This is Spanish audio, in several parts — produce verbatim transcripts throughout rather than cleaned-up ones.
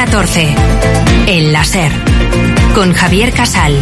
catorce. El láser. Con Javier Casal.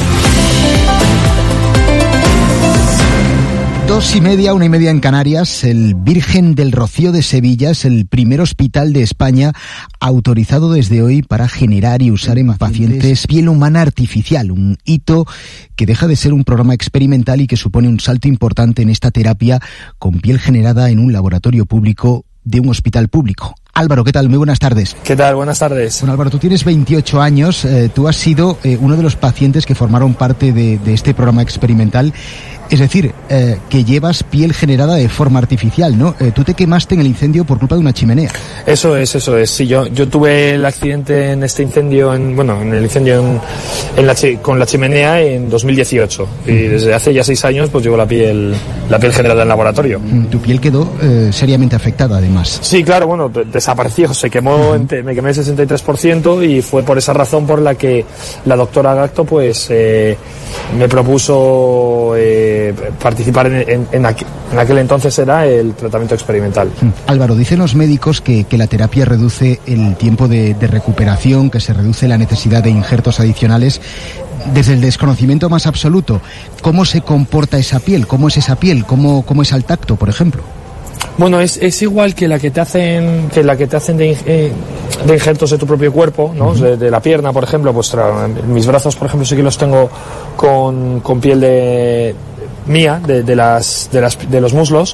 Dos y media, una y media en Canarias. El Virgen del Rocío de Sevilla es el primer hospital de España autorizado desde hoy para generar y usar en pacientes piel humana artificial, un hito que deja de ser un programa experimental y que supone un salto importante en esta terapia con piel generada en un laboratorio público de un hospital público. Álvaro, ¿qué tal? Muy buenas tardes. ¿Qué tal? Buenas tardes. Bueno, Álvaro, tú tienes veintiocho años, eh, tú has sido eh, uno de los pacientes que formaron parte de, de este programa experimental. Es decir, eh, que llevas piel generada de forma artificial, ¿no? Eh, tú te quemaste en el incendio por culpa de una chimenea. Eso es, eso es. Sí, yo, yo tuve el accidente en este incendio, en, bueno, en el incendio en, en la, con la chimenea en dos mil dieciocho. Y desde hace ya seis años, pues llevo la piel, la piel generada en laboratorio. Tu piel quedó eh, seriamente afectada, además. Sí, claro, bueno, desapareció. Se quemó, uh-huh. me quemé el sesenta y tres por ciento y fue por esa razón por la que la doctora Gacto, pues, eh, me propuso eh, participar en, en, en, aqu, en aquel entonces era el tratamiento experimental. Álvaro, dicen los médicos que, que la terapia reduce el tiempo de, de recuperación, que se reduce la necesidad de injertos adicionales. Desde el desconocimiento más absoluto, ¿cómo se comporta esa piel? ¿Cómo es esa piel? ¿Cómo, cómo es al tacto, por ejemplo? Bueno, es, es igual que la que te hacen que la que te hacen de, eh, de injertos de tu propio cuerpo, ¿no? Uh-huh. De, de la pierna, por ejemplo, pues tra- mis brazos, por ejemplo, sí que los tengo con, con piel de mía, de, de las de las de los muslos.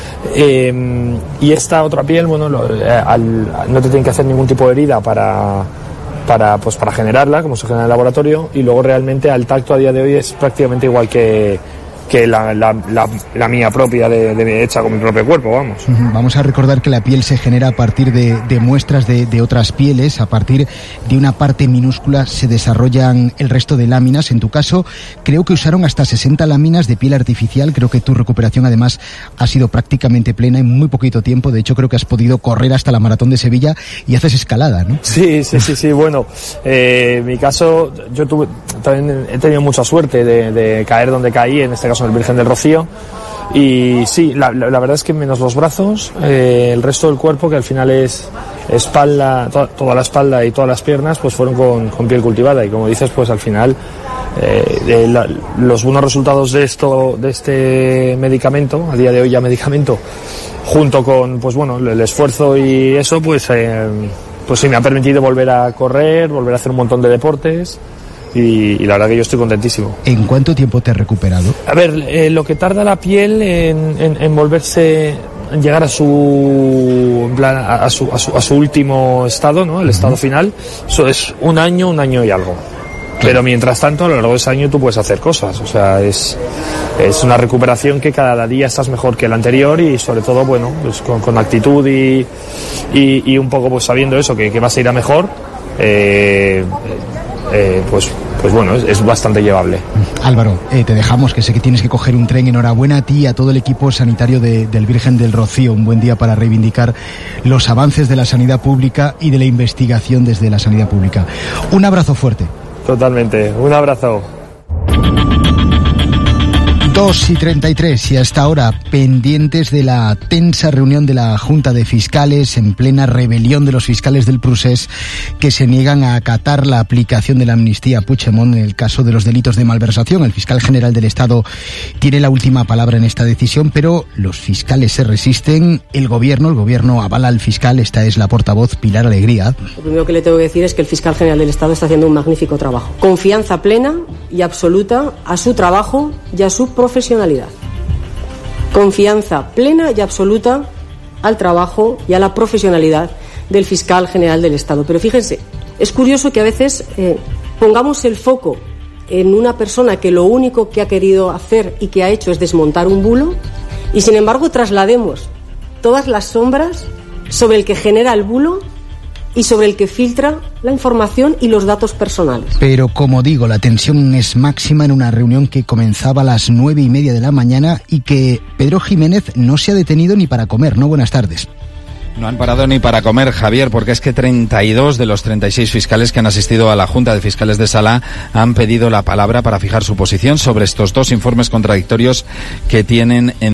Eh, y esta otra piel, bueno, lo, eh, al, no te tienen que hacer ningún tipo de herida para para pues para generarla, como se genera en el laboratorio, y luego realmente al tacto a día de hoy es prácticamente igual que que la, la, la, la mía propia, de, de hecha con mi propio cuerpo, vamos. Uh-huh. Vamos a recordar que la piel se genera a partir de, de muestras de, de otras pieles, a partir de una parte minúscula se desarrollan el resto de láminas. En tu caso, creo que usaron hasta sesenta láminas de piel artificial, creo que tu recuperación además ha sido prácticamente plena en muy poquito tiempo, de hecho creo que has podido correr hasta la Maratón de Sevilla y haces escalada, ¿no? Sí, sí, sí, sí, bueno, eh, en mi caso yo tuve, también he tenido mucha suerte de, de caer donde caí, en este caso en el Virgen del Rocío, y sí, la, la, la verdad es que menos los brazos, eh, el resto del cuerpo, que al final es espalda, to, toda la espalda y todas las piernas, pues fueron con, con piel cultivada, y como dices, pues al final eh, eh, la, los buenos resultados de esto, de este medicamento, a día de hoy ya medicamento, junto con, pues bueno, el esfuerzo y eso, pues eh, pues sí me ha permitido volver a correr, volver a hacer un montón de deportes. Y, y la verdad que yo estoy contentísimo. ¿En cuánto tiempo te has recuperado? A ver, eh, lo que tarda la piel en, en, en volverse, en llegar a su, en plan, a, a, su, a, su, a su último estado, ¿no? El uh-huh. estado final, eso es un año, un año y algo. Pero mientras tanto, a lo largo de ese año tú puedes hacer cosas. O sea, es, es una recuperación que cada día estás mejor que el anterior y sobre todo, bueno, pues con, con actitud y, y, y un poco pues sabiendo eso, que, que vas a ir a mejor. Eh, Eh, pues, pues bueno, es, es bastante llevable. Álvaro, eh, te dejamos, que sé que tienes que coger un tren. Enhorabuena a ti y a todo el equipo sanitario de, del Virgen del Rocío. Un buen día para reivindicar los avances de la sanidad pública y de la investigación desde la sanidad pública. Un abrazo fuerte. Totalmente, un abrazo. dos y treinta y tres y hasta ahora pendientes de la tensa reunión de la Junta de Fiscales en plena rebelión de los fiscales del Prusés que se niegan a acatar la aplicación de la amnistía a Puigdemont en el caso de los delitos de malversación. El fiscal general del Estado tiene la última palabra en esta decisión, pero los fiscales se resisten. El gobierno, el gobierno avala al fiscal. Esta es la portavoz Pilar Alegría. Lo primero que le tengo que decir es que el fiscal general del Estado está haciendo un magnífico trabajo. Confianza plena y absoluta a su trabajo y a su profesionalidad. Confianza plena y absoluta al trabajo y a la profesionalidad del fiscal general del Estado. Pero fíjense, es curioso que a veces eh, pongamos el foco en una persona que lo único que ha querido hacer y que ha hecho es desmontar un bulo, y sin embargo traslademos todas las sombras sobre el que genera el bulo y sobre el que filtra la información y los datos personales. Pero como digo, la tensión es máxima en una reunión que comenzaba a las nueve y media de la mañana y que Pedro Jiménez no se ha detenido ni para comer, ¿no? Buenas tardes. No han parado ni para comer, Javier, porque es que treinta y dos de los treinta y seis fiscales que han asistido a la Junta de Fiscales de Sala han pedido la palabra para fijar su posición sobre estos dos informes contradictorios que tienen en